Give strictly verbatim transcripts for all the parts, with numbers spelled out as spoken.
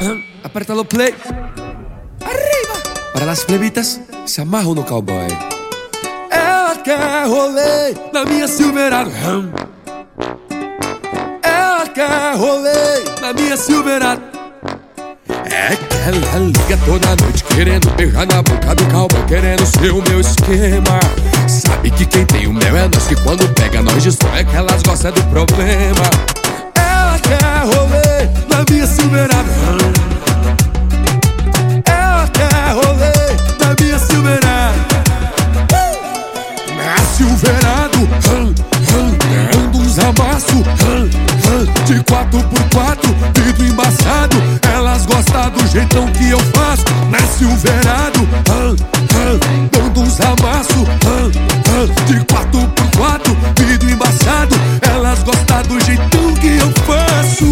Aperta o play. Arriba! Para as plebitas, se amarram no cowboy. Ela quer rolê na minha Silverado. Ela quer rolê na minha Silverado. É que ela liga toda noite querendo beijar na boca do cowboy, querendo ser o meu esquema. Sabe que quem tem o mel é nós, que quando pega nós destrói, é que elas gostam do problema. Ela quer rolê na minha Silverado. Ela quer rolê na minha Silverado. Na Silverado, dando uns amassos de quatro por quatro, vidro embaçado. Elas gostam do jeitão que eu faço. Na Silverado, dando uns amassos de quatro por quatro, vidro embaçado. Elas gostam do jeitão que eu faço.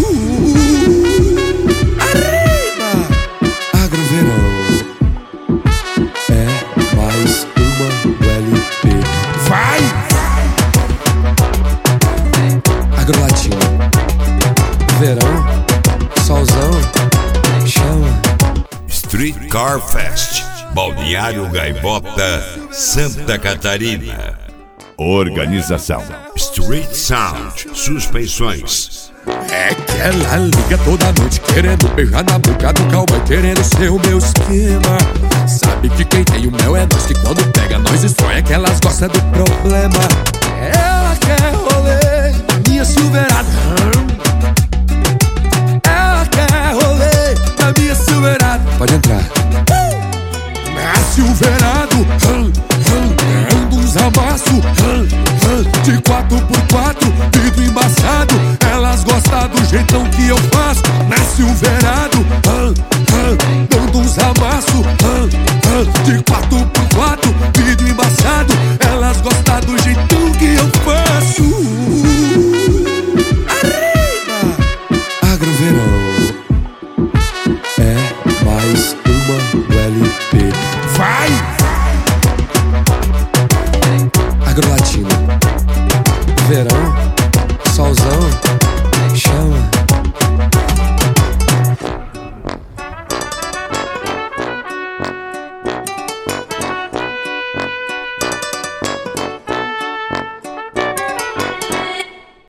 Arriba! Agroverão é mais uma L P. Vai! Agrolatinho. Verão, solzão, chama. Street Car Fest, Balneário Gaivota, Santa Catarina. Organização Street Sound Suspensões. É que ela liga toda noite querendo beijar na boca do cowboy, querendo ser o meu esquema. Sabe que quem tem o mel é nós, que quando pega nós destrói, é que elas gostam do problema. Ela quer rolê na minha Silverado.